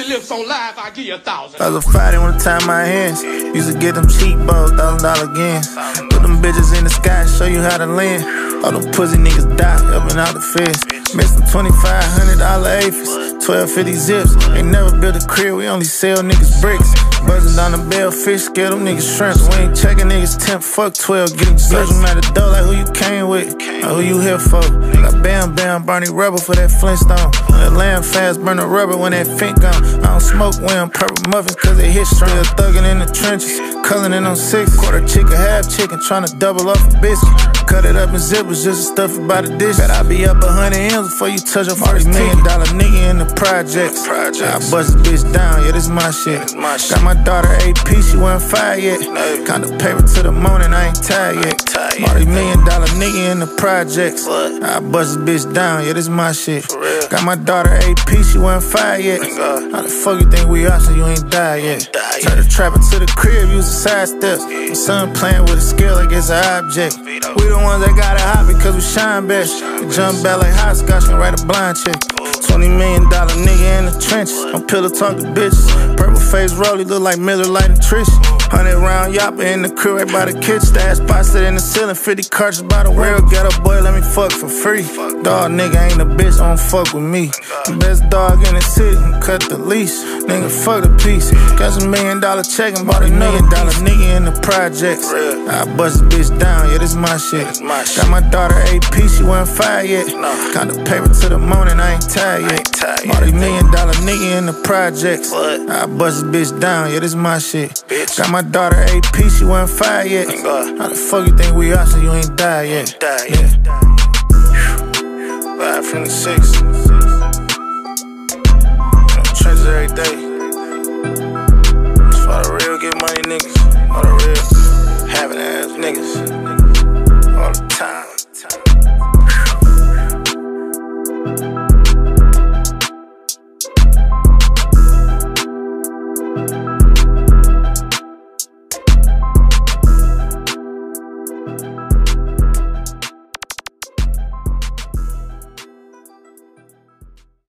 pussy lips on live, I'll give you 1,000. I was fighting when I tie my hands. Used to get them cheap bows, $1,000 gains. Put them bitches in the sky, show you how to land. All them pussy niggas die, helping out the feds. Missed them $2,500 aphids, 1250 zips. Ain't never built a crib, we only sell niggas bricks. Buzzing down the bell, fish, scare them niggas shrimps. We ain't checking niggas 10, fuck 12, getting judged them at the door like who you came with, or who you here for. Got Bam Bam, Barney Rubber for that Flintstone. That lamb fast, burn the rubber when that Fink gone. I don't smoke when purple muffins cause they hit strong. Still thuggin' in the trenches, cullin' in on 6. Quarter chicken, half chicken, tryna double off a biscuit. Cut it up in zippers just to stuff it by the dish. Bet I be up 100 M's before you touch a $40 million nigga in the projects. I bust a bitch down, yeah, this my shit. Got my daughter AP, she wasn't fired yet. Kinda paper to the morning, I ain't tired yet. $40 million nigga in the projects. I bust a bitch down, yeah, this my shit. Got my daughter AP, she wasn't fired yet. How the fuck you think we are so you ain't died yet? Turn the trapper to the crib, use the side steps. My son playing with a scale like it's an object. We the ones that got it hot because we shine best. We jump back like hopscotch and write a blind check. $20 million nigga in the trenches. I'm pillow talking bitches. Purple face rollie look like Miller Lite and Trish. 100 round yapper in the crib right by the kitchen. Stash posted in the ceiling, 50 cartridges by the real ghetto boy, let me fuck for free. Dog nigga ain't a bitch, don't fuck with me. The best dog in the city, cut the leash. Nigga fuck the piece. Got some $1 million check and bought $1 million nigga in the projects. I bust a bitch down, yeah, this my shit. Got my daughter AP, she wasn't fired yet. Kinda paper to the morning, I ain't tired yet. Bought $1 million nigga in the projects. I bust a bitch down, yeah, this my shit. Got my daughter AP, she wasn't fired yet. How the fuck you think we are so you ain't died yet? Live from the 6. Trenches every day.